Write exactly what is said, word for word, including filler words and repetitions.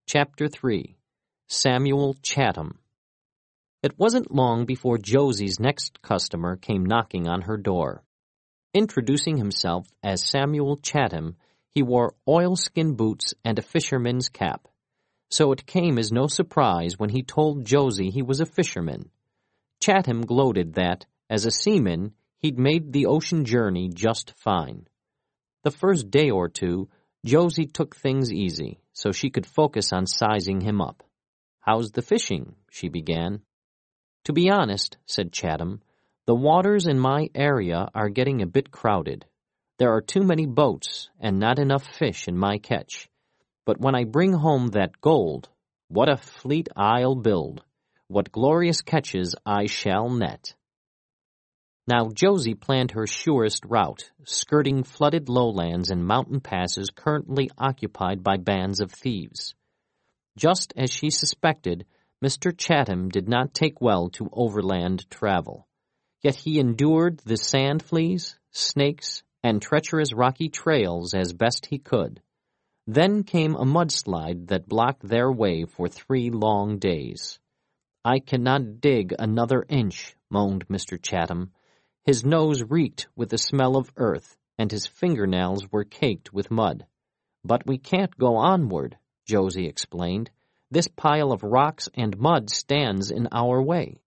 Chapter three. Samuel Chatham. It wasn't long before Josie's next customer came knocking on her door. Introducing himself as Samuel Chatham, he wore oilskin boots and a fisherman's cap. So it came as no surprise when he told Josie he was a fisherman. Chatham gloated that, as a seaman, he'd made the ocean journey just fine. The first day or two, Josie took things easy, so she could focus on sizing him up. "How's the fishing?" she began. "To be honest," said Chatham, "the waters in my area are getting a bit crowded. There are too many boats and not enough fish in my catch. But when I bring home that gold, what a fleet I'll build! What glorious catches I shall net!" Now Josie planned her surest route, skirting flooded lowlands and mountain passes currently occupied by bands of thieves. Just as she suspected, Mister Chatham did not take well to overland travel. Yet he endured the sand fleas, snakes, and treacherous rocky trails as best he could. Then came a mudslide that blocked their way for three long days. "I cannot dig another inch," moaned Mister Chatham. His nose reeked with the smell of earth, and his fingernails were caked with mud. "But we can't go onward," Josie explained. "This pile of rocks and mud stands in our way."